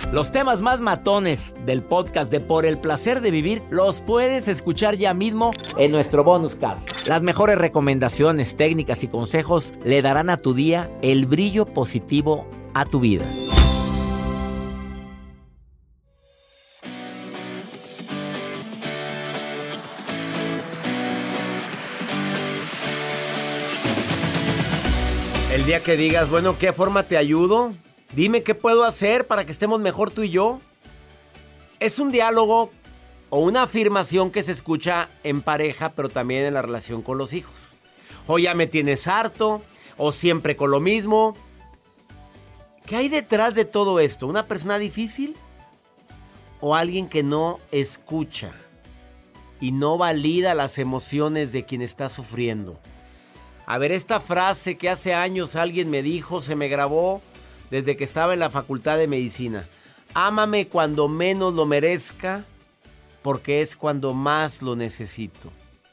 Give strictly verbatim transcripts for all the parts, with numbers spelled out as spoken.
Los temas más matones del podcast de Por el Placer de Vivir los puedes escuchar ya mismo en nuestro bonus cast. Las mejores recomendaciones, técnicas y consejos le darán a tu día el brillo positivo a tu vida. El día que digas, bueno, ¿qué forma te ayudo? Dime qué puedo hacer para que estemos mejor tú y yo. Es un diálogo o una afirmación que se escucha en pareja, pero también en la relación con los hijos. O ya me tienes harto, o siempre con lo mismo. ¿Qué hay detrás de todo esto? ¿Una persona difícil? ¿O alguien que no escucha y no valida las emociones de quien está sufriendo? A ver, esta frase que hace años alguien me dijo, se me grabó desde que estaba en la facultad de medicina. Ámame cuando menos lo merezca, porque es cuando más lo necesito.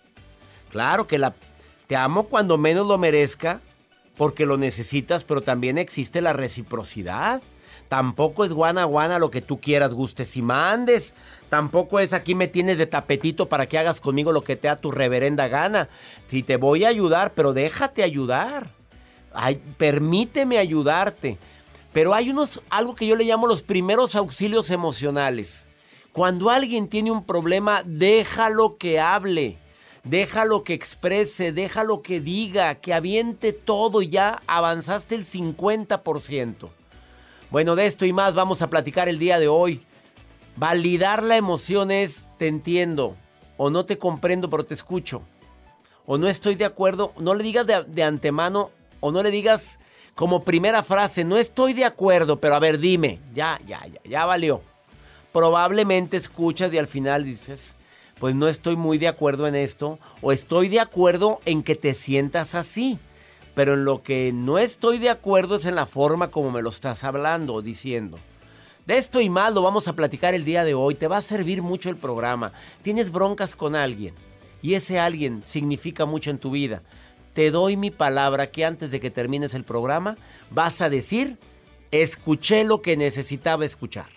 Claro que la, te amo cuando menos lo merezca, porque lo necesitas, pero también existe la reciprocidad. Tampoco es guana guana lo que tú quieras, gustes y mandes. Tampoco es aquí me tienes de tapetito para que hagas conmigo lo que te da tu reverenda gana. Si te voy a ayudar, pero déjate ayudar. Ay, permíteme ayudarte. Pero hay unos, algo que yo le llamo los primeros auxilios emocionales. Cuando alguien tiene un problema, déjalo que hable, déjalo que exprese, déjalo que diga, que aviente todo y ya avanzaste el cincuenta por ciento. Bueno, de esto y más vamos a platicar el día de hoy. Validar la emoción es, te entiendo, o no te comprendo, pero te escucho. O no estoy de acuerdo, no le digas de, de antemano, o no le digas como primera frase, no estoy de acuerdo, pero a ver, dime, ya, ya, ya, ya valió. Probablemente escuchas y al final dices, pues no estoy muy de acuerdo en esto, o estoy de acuerdo en que te sientas así, pero en lo que no estoy de acuerdo es en la forma como me lo estás hablando o diciendo. De esto y más lo vamos a platicar el día de hoy, te va a servir mucho el programa. Tienes broncas con alguien y ese alguien significa mucho en tu vida. Te doy mi palabra que antes de que termines el programa vas a decir, escuché lo que necesitaba escuchar.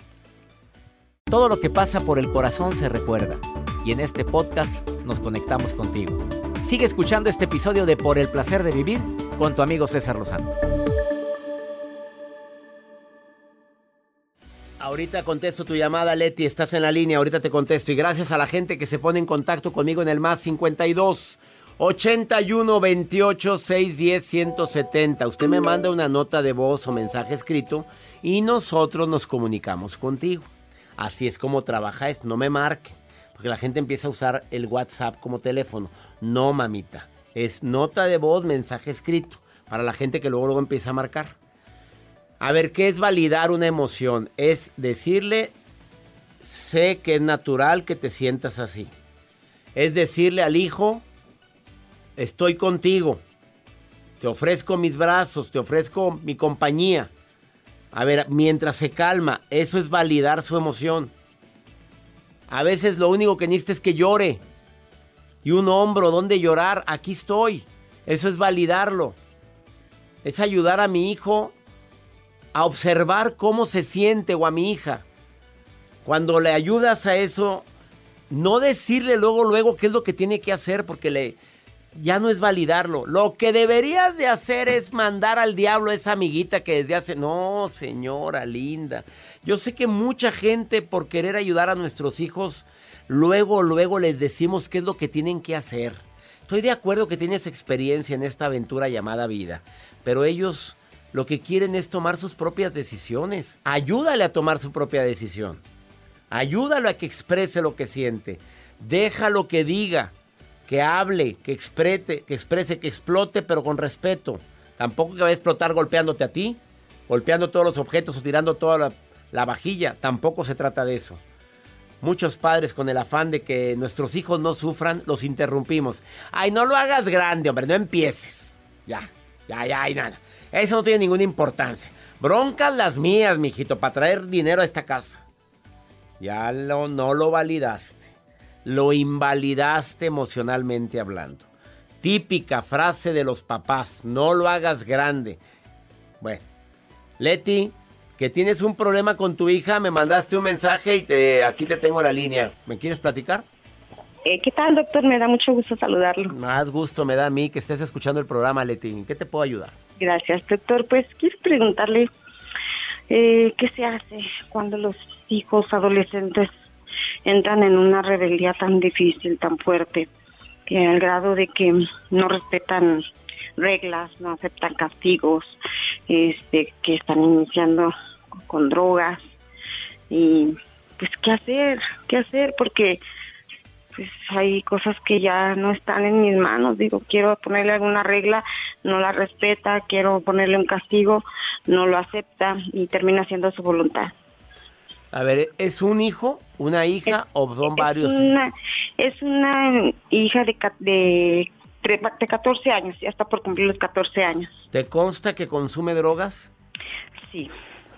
Todo lo que pasa por el corazón se recuerda y en este podcast nos conectamos contigo. Sigue escuchando este episodio de Por el Placer de Vivir con tu amigo César Lozano. Ahorita contesto tu llamada, Leti, estás en la línea, ahorita te contesto. Y gracias a la gente que se pone en contacto conmigo en el más cincuenta y dos, ochenta y uno, veintiocho, seiscientos diez, ciento setenta. Usted me manda una nota de voz o mensaje escrito y nosotros nos comunicamos contigo. Así es como trabaja esto, no me marque, porque la gente empieza a usar el WhatsApp como teléfono. No, mamita, es nota de voz, mensaje escrito, para la gente que luego, luego empieza a marcar. A ver, ¿qué es validar una emoción? Es decirle, sé que es natural que te sientas así. Es decirle al hijo, estoy contigo, te ofrezco mis brazos, te ofrezco mi compañía. A ver, mientras se calma, eso es validar su emoción. A veces lo único que necesita es que llore. Y un hombro donde llorar, aquí estoy. Eso es validarlo. Es ayudar a mi hijo a observar cómo se siente o a mi hija. Cuando le ayudas a eso, no decirle luego, luego qué es lo que tiene que hacer, porque le, ya no es validarlo. Lo que deberías de hacer es mandar al diablo a esa amiguita que desde hace... No, señora linda. Yo sé que mucha gente por querer ayudar a nuestros hijos, luego, luego les decimos qué es lo que tienen que hacer. Estoy de acuerdo que tienes experiencia en esta aventura llamada vida, pero ellos lo que quieren es tomar sus propias decisiones. Ayúdale a tomar su propia decisión. Ayúdalo a que exprese lo que siente. Déjalo que diga, que hable, que exprese, que exprese, que explote, pero con respeto. Tampoco que vaya a explotar golpeándote a ti, golpeando todos los objetos o tirando toda la, la vajilla. Tampoco se trata de eso. Muchos padres con el afán de que nuestros hijos no sufran, los interrumpimos. Ay, no lo hagas grande, hombre, no empieces. Ya, ya, ya, hay nada. Eso no tiene ninguna importancia. Broncas las mías, mijito, para traer dinero a esta casa. Ya lo, no lo validaste. Lo invalidaste emocionalmente hablando. Típica frase de los papás. No lo hagas grande. Bueno, Leti, que tienes un problema con tu hija, me mandaste un mensaje y te aquí te tengo la línea. ¿Me quieres platicar? Eh, ¿Qué tal, doctor? Me da mucho gusto saludarlo. Más gusto me da a mí que estés escuchando el programa, Leti. ¿En qué te puedo ayudar? Gracias, doctor. Pues quiero preguntarle eh, qué se hace cuando los hijos adolescentes entran en una rebeldía tan difícil, tan fuerte, que al grado de que no respetan reglas, no aceptan castigos, este, que están iniciando con drogas. Y pues, ¿qué hacer? ¿Qué hacer? Porque pues hay cosas que ya no están en mis manos. Digo, quiero ponerle alguna regla, no la respeta, quiero ponerle un castigo, no lo acepta y termina haciendo su voluntad. A ver, ¿es un hijo, una hija es, o son es varios? Una, es una hija de, de, de catorce años, ya está por cumplir los catorce años. ¿Te consta que consume drogas? Sí.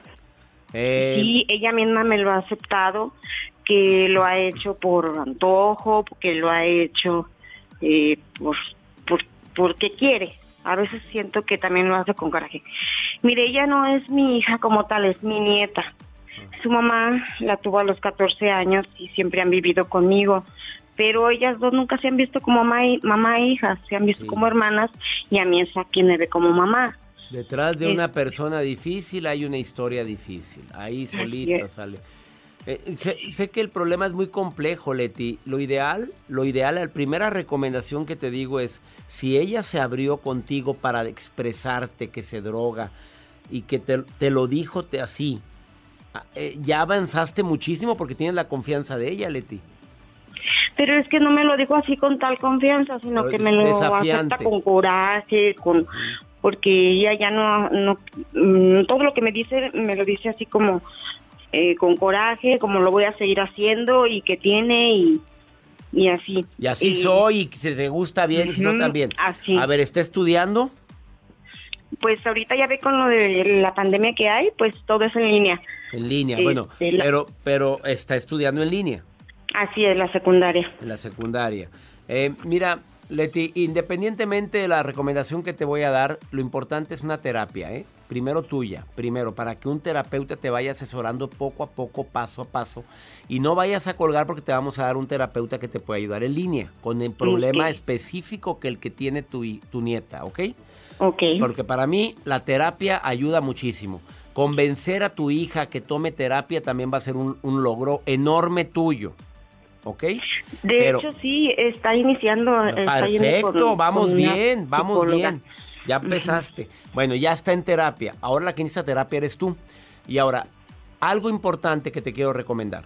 Eh... Sí, ella misma me lo ha aceptado, que lo ha hecho por antojo, que lo ha hecho eh, por, por porque quiere. A veces siento que también lo hace con coraje. Mire, ella no es mi hija como tal, es mi nieta. Su mamá la tuvo a los catorce años y siempre han vivido conmigo, pero ellas dos nunca se han visto como mamá, y, mamá e hija, se han visto sí. como hermanas, y a mí es a quien me ve como mamá. Detrás de es... una persona difícil hay una historia difícil, ahí solita sale. Eh, sé, sé que el problema es muy complejo, Leti. Lo ideal, lo ideal, la primera recomendación que te digo es, si ella se abrió contigo para expresarte que se droga y que te, te lo dijo te, así, eh, ya avanzaste muchísimo porque tienes la confianza de ella, Leti. Pero es que no me lo dijo así con tal confianza, sino Pero que me lo desafiante. acepta con coraje, con porque ella ya no, no, todo lo que me dice, me lo dice así como... Eh, con coraje, como lo voy a seguir haciendo y que tiene y, y así. Y así y, soy y si te gusta bien uh-huh, y si no también. Así. A ver, ¿está estudiando? Pues ahorita ya ve con lo de la pandemia que hay, pues todo es en línea. En línea, este, bueno, la... pero pero está estudiando en línea. Así es, la secundaria. En la secundaria. Eh, mira, Leti, independientemente de la recomendación que te voy a dar, lo importante es una terapia, ¿eh? Primero tuya, primero, para que un terapeuta te vaya asesorando poco a poco, paso a paso, y no vayas a colgar porque te vamos a dar un terapeuta que te puede ayudar en línea, con el problema okay. específico que el que tiene tu, tu nieta, ¿ok? Ok. Porque para mí la terapia ayuda muchísimo. Convencer a tu hija que tome terapia también va a ser un, un logro enorme tuyo. ¿Ok? De Pero, hecho, sí, está iniciando. Perfecto, está con, vamos con bien, vamos psicóloga. bien. Ya empezaste. Uh-huh. Bueno, ya está en terapia. Ahora la que necesita terapia eres tú. Y ahora, algo importante que te quiero recomendar.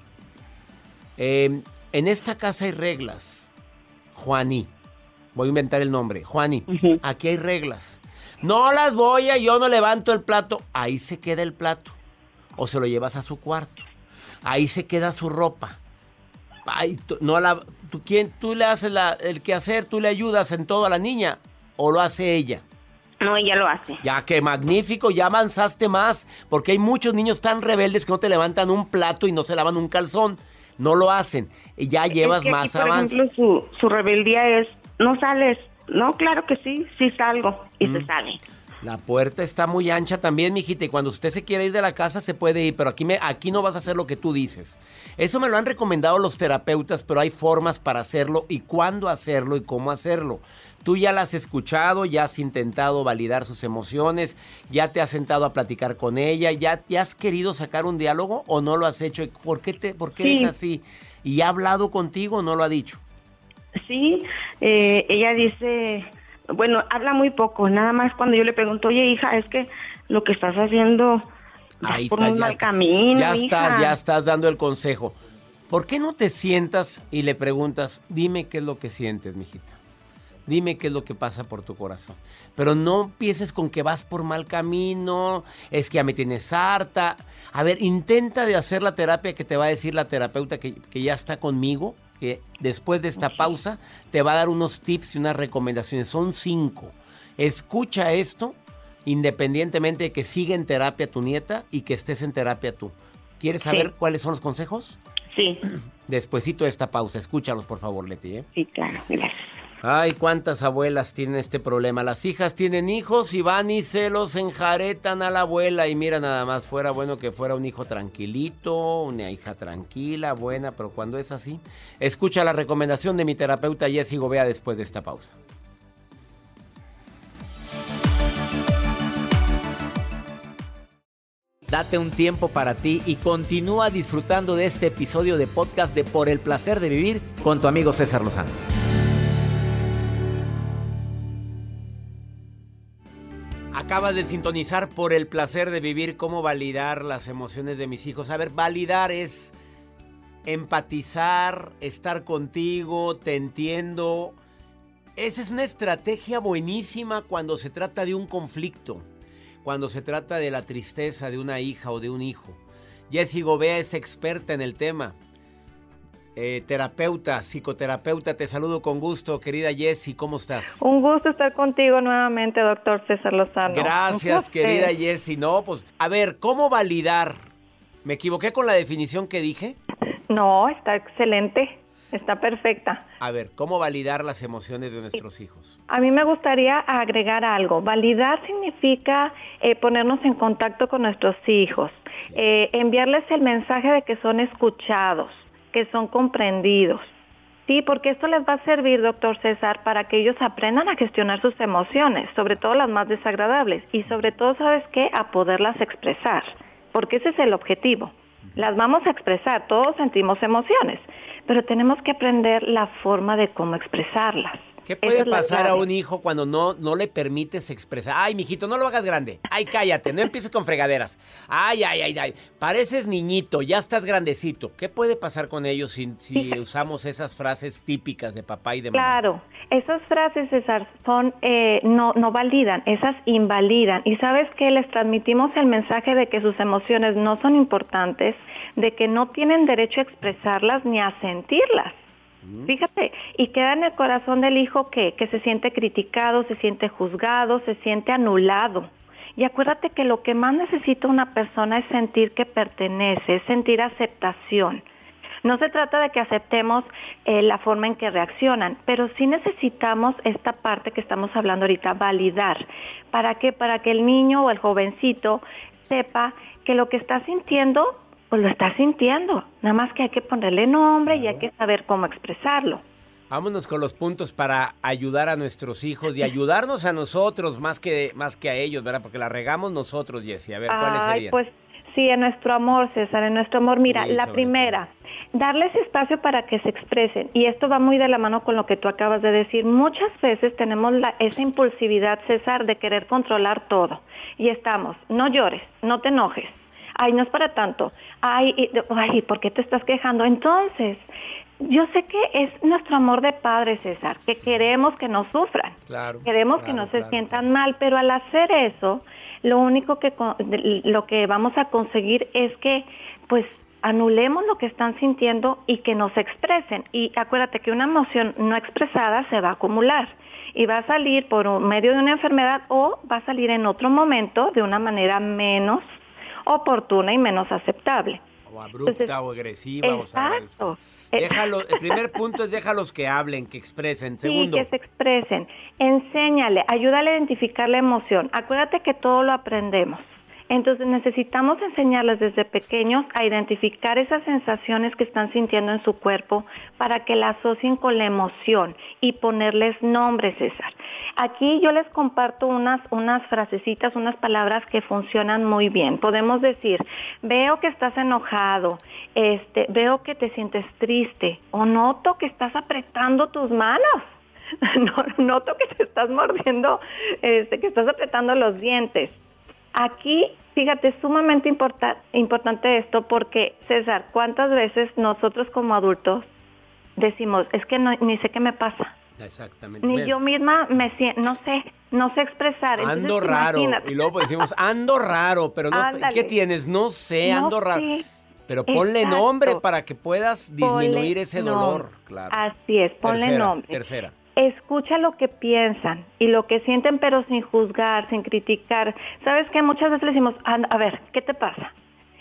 Eh, en esta casa hay reglas. Juaní. Voy a inventar el nombre. Juaní, uh-huh. aquí hay reglas. No las voy a, yo no levanto el plato. Ahí se queda el plato. O se lo llevas a su cuarto. Ahí se queda su ropa. Ay, tú, no la, tú, ¿quién, tú le haces la, el quehacer, tú le ayudas en todo a la niña o lo hace ella. No, ella lo hace. Ya, qué magnífico, ya avanzaste más, porque hay muchos niños tan rebeldes que no te levantan un plato y no se lavan un calzón, no lo hacen, y ya llevas es que más aquí, por avance. ejemplo, su, su rebeldía es, no sales, no, claro que sí, sí salgo, y mm. se sale. La puerta está muy ancha también, mijita, y cuando usted se quiere ir de la casa se puede ir, pero aquí, me, aquí no vas a hacer lo que tú dices. Eso me lo han recomendado los terapeutas, pero hay formas para hacerlo y cuándo hacerlo y cómo hacerlo. Tú ya la has escuchado, ya has intentado validar sus emociones, ya te has sentado a platicar con ella, ya te has querido sacar un diálogo o no lo has hecho. ¿Por qué, te, por qué sí. eres así? ¿Y ha hablado contigo o no lo ha dicho? Sí, eh, ella dice... Bueno, habla muy poco, nada más cuando yo le pregunto, oye, hija, es que lo que estás haciendo Ahí por está, un ya mal está. camino, Ya hija. estás, ya estás dando el consejo. ¿Por qué no te sientas y le preguntas, dime qué es lo que sientes, mijita? Dime qué es lo que pasa por tu corazón. Pero no empieces con que vas por mal camino, es que ya me tienes harta. A ver, intenta de hacer la terapia que te va a decir la terapeuta que, que ya está conmigo, que después de esta pausa te va a dar unos tips y unas recomendaciones. Son cinco. Escucha esto independientemente de que siga en terapia tu nieta y que estés en terapia tú. ¿Quieres saber sí. cuáles son los consejos? Sí. Despuesito de esta pausa. Escúchalos, por favor, Leti. ¿eh? Sí, claro. Gracias. Ay, cuántas abuelas tienen este problema. Las hijas tienen hijos y van y se los enjaretan a la abuela. Y mira, nada más, fuera bueno que fuera un hijo tranquilito, una hija tranquila, buena, pero cuando es así, escucha la recomendación de mi terapeuta Jessy Gobea después de esta pausa. Date un tiempo para ti y continúa disfrutando de este episodio de podcast de Por el Placer de Vivir con tu amigo César Lozano. Acabas de sintonizar Por el Placer de Vivir, cómo validar las emociones de mis hijos. A ver, validar es empatizar, estar contigo, te entiendo. Esa es una estrategia buenísima cuando se trata de un conflicto, cuando se trata de la tristeza de una hija o de un hijo. Jessy Gobea es experta en el tema. Eh, terapeuta, psicoterapeuta, te saludo con gusto, querida Jessy, ¿cómo estás? Un gusto estar contigo nuevamente, doctor César Lozano. Gracias, querida Jessy. No, pues, a ver, ¿cómo validar? ¿Me equivoqué con la definición que dije? No, está excelente, está perfecta. A ver, ¿cómo validar las emociones de nuestros hijos? A mí me gustaría agregar algo. Validar significa eh, ponernos en contacto con nuestros hijos, sí. eh, enviarles el mensaje de que son escuchados, que son comprendidos. Sí, porque esto les va a servir, doctor César, para que ellos aprendan a gestionar sus emociones, sobre todo las más desagradables, y sobre todo, ¿sabes qué? A poderlas expresar, porque ese es el objetivo. Las vamos a expresar, todos sentimos emociones, pero tenemos que aprender la forma de cómo expresarlas. ¿Qué puede pasar a un hijo cuando no, no le permites expresar? Ay, mijito, no lo hagas grande. Ay, cállate, no empieces con fregaderas. Ay, ay, ay, ay, pareces niñito, ya estás grandecito. ¿Qué puede pasar con ellos si, si usamos esas frases típicas de papá y de mamá? Claro, esas frases, César, son, eh, no, no validan, esas invalidan. Y ¿sabes qué? Les transmitimos el mensaje de que sus emociones no son importantes, de que no tienen derecho a expresarlas ni a sentirlas. Fíjate, y queda en el corazón del hijo que, que se siente criticado, se siente juzgado, se siente anulado. Y acuérdate que lo que más necesita una persona es sentir que pertenece, es sentir aceptación. No se trata de que aceptemos eh, la forma en que reaccionan, pero sí necesitamos esta parte que estamos hablando ahorita, validar. ¿Para qué? Para que el niño o el jovencito sepa que lo que está sintiendo pues lo está sintiendo, nada más que hay que ponerle nombre y hay que saber cómo expresarlo. Vámonos con los puntos para ayudar a nuestros hijos y ayudarnos a nosotros más que, más que a ellos, ¿verdad? Porque la regamos nosotros, Jessy. A ver, ¿cuáles Ay, serían? Pues sí, en nuestro amor, César, en nuestro amor. Mira, Sí, la sobre primera, darles espacio para que se expresen. Y esto va muy de la mano con lo que tú acabas de decir. Muchas veces tenemos la, esa impulsividad, César, de querer controlar todo. Y estamos, no llores, no te enojes. Ay, no es para tanto. Ay, y, ay, ¿por qué te estás quejando? Entonces, yo sé que es nuestro amor de padre, César, que queremos que no sufran. Claro. Queremos claro, que no claro, se sientan claro. mal, pero al hacer eso, lo único que lo que vamos a conseguir es que, pues, anulemos lo que están sintiendo y que nos expresen. Y acuérdate que una emoción no expresada se va a acumular y va a salir por medio de una enfermedad o va a salir en otro momento de una manera menos oportuna y menos aceptable. O abrupta. Entonces, o agresiva. Exacto. O Déjalo, el primer punto es déjalos que hablen, que expresen. Segundo. Sí, que se expresen. Enséñale, ayúdale a identificar la emoción. Acuérdate que todo lo aprendemos. Entonces necesitamos enseñarles desde pequeños a identificar esas sensaciones que están sintiendo en su cuerpo para que la asocien con la emoción y ponerles nombres, César. Aquí yo les comparto unas, unas frasecitas, unas palabras que funcionan muy bien. Podemos decir, veo que estás enojado, este, veo que te sientes triste o noto que estás apretando tus manos. No, noto que te estás mordiendo, este, que estás apretando los dientes. Aquí, fíjate, es sumamente importa, importante esto porque, César, ¿cuántas veces nosotros como adultos decimos, es que no, ni sé qué me pasa? Exactamente. Ni Mira, yo misma me siento, no sé, no sé expresar. Ando Entonces, raro. imagínate. Y luego pues decimos, ando raro, pero no, Ándale. ¿qué tienes? No sé, No ando raro. sé. Pero ponle Exacto. nombre para que puedas disminuir Ponle ese dolor. nombre. Claro. Así es, ponle tercera, nombre. Tercera. Escucha lo que piensan y lo que sienten, pero sin juzgar, sin criticar. ¿Sabes qué? Muchas veces le decimos, a, a ver, ¿qué te pasa?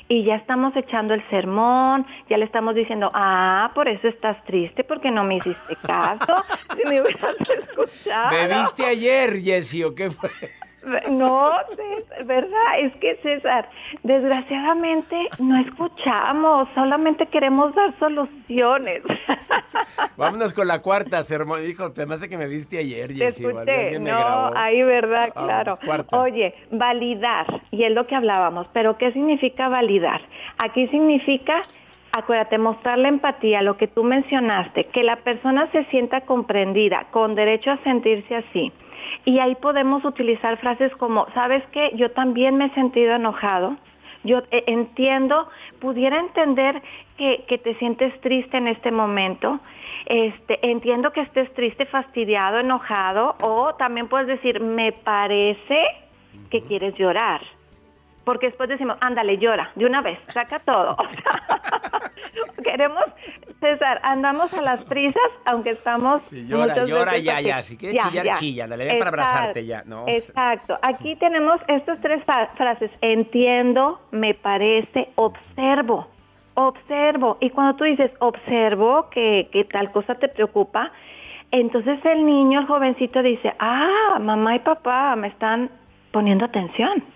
y ya estamos echando el sermón, ya le estamos diciendo, ah, por eso estás triste, porque no me hiciste caso, si me hubieras escuchado. ¿Bebiste ayer, Jessy, o qué fue? No, César, ¿verdad? Es que, César, desgraciadamente no escuchamos, solamente queremos dar soluciones. Vámonos con la cuarta, sermón. Dijo, te me hace que me viste ayer, Jessy. Te escuché, no, ahí, ¿verdad? Claro. Vamos, Oye, validar, y es lo que hablábamos, pero ¿qué significa validar? Aquí significa, acuérdate, mostrar la empatía, lo que tú mencionaste, que la persona se sienta comprendida, con derecho a sentirse así. Y ahí podemos utilizar frases como, ¿sabes qué? Yo también me he sentido enojado. Yo eh, entiendo, pudiera entender que, que te sientes triste en este momento. Este, entiendo que estés triste, fastidiado, enojado. O también puedes decir, me parece que quieres llorar. Porque después decimos, ándale, llora, de una vez, saca todo. O sea, queremos, César, andamos a las prisas, aunque estamos... Sí, llora, llora, ya, ya, si quieres ya, chillar, ya. chilla, dale, ven para abrazarte ya, ¿no? Exacto, aquí tenemos estas tres fa- frases, entiendo, me parece, observo, observo, y cuando tú dices, observo que, que tal cosa te preocupa, entonces el niño, el jovencito dice, ah, mamá y papá me están poniendo atención.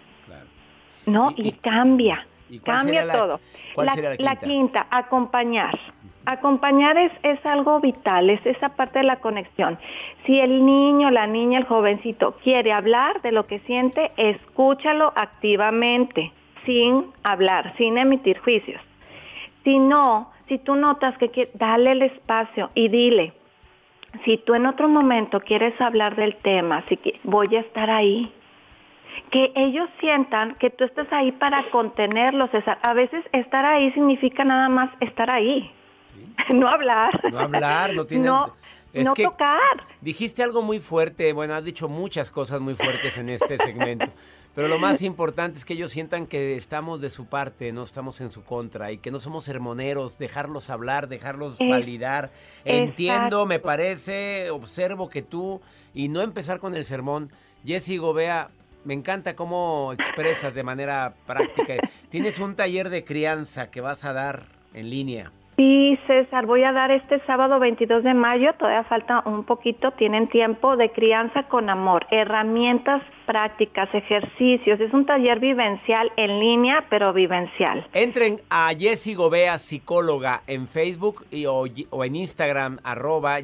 No, y, y cambia, ¿y cambia la, todo. ¿Cuál la, sería la quinta? La quinta, acompañar. Uh-huh. Acompañar es, es algo vital, es esa parte de la conexión. Si el niño, la niña, el jovencito quiere hablar de lo que siente, escúchalo activamente, sin hablar, sin emitir juicios. Si no, si tú notas que quiere, dale el espacio y dile, si tú en otro momento quieres hablar del tema, si que, voy a estar ahí. Que ellos sientan que tú estás ahí para contenerlos, César. A veces estar ahí significa nada más estar ahí, ¿sí? No hablar. No hablar, no tiene... No, es no que tocar. Dijiste algo muy fuerte, bueno, has dicho muchas cosas muy fuertes en este segmento, pero lo más importante es que ellos sientan que estamos de su parte, no estamos en su contra, y que no somos sermoneros, dejarlos hablar, dejarlos es, validar. Entiendo, exacto. Me parece, observo que tú, y no empezar con el sermón. Jessy Gobea, me encanta cómo expresas de manera práctica. Tienes un taller de crianza que vas a dar en línea. Sí, César, voy a dar este sábado veintidós de mayo, todavía falta un poquito, tienen tiempo, de crianza con amor, herramientas prácticas, ejercicios. Es un taller vivencial en línea, pero vivencial. Entren a Jessy Gobea, psicóloga, en Facebook y, o, o en Instagram, arroba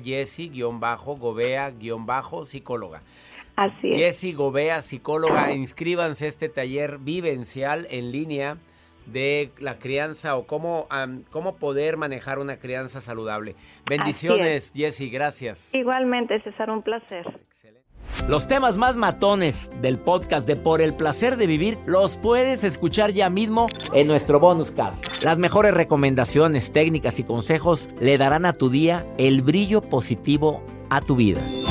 Jessy-Gobea-psicóloga. Así es. Jessy Gobea, psicóloga, inscríbanse a este taller vivencial en línea de la crianza o cómo, um, cómo poder manejar una crianza saludable. Bendiciones, Jessy, gracias. Igualmente, César, un placer. Excelente. Los temas más matones del podcast de Por el Placer de Vivir los puedes escuchar ya mismo en nuestro bonus cast. Las mejores recomendaciones, técnicas y consejos le darán a tu día el brillo positivo a tu vida.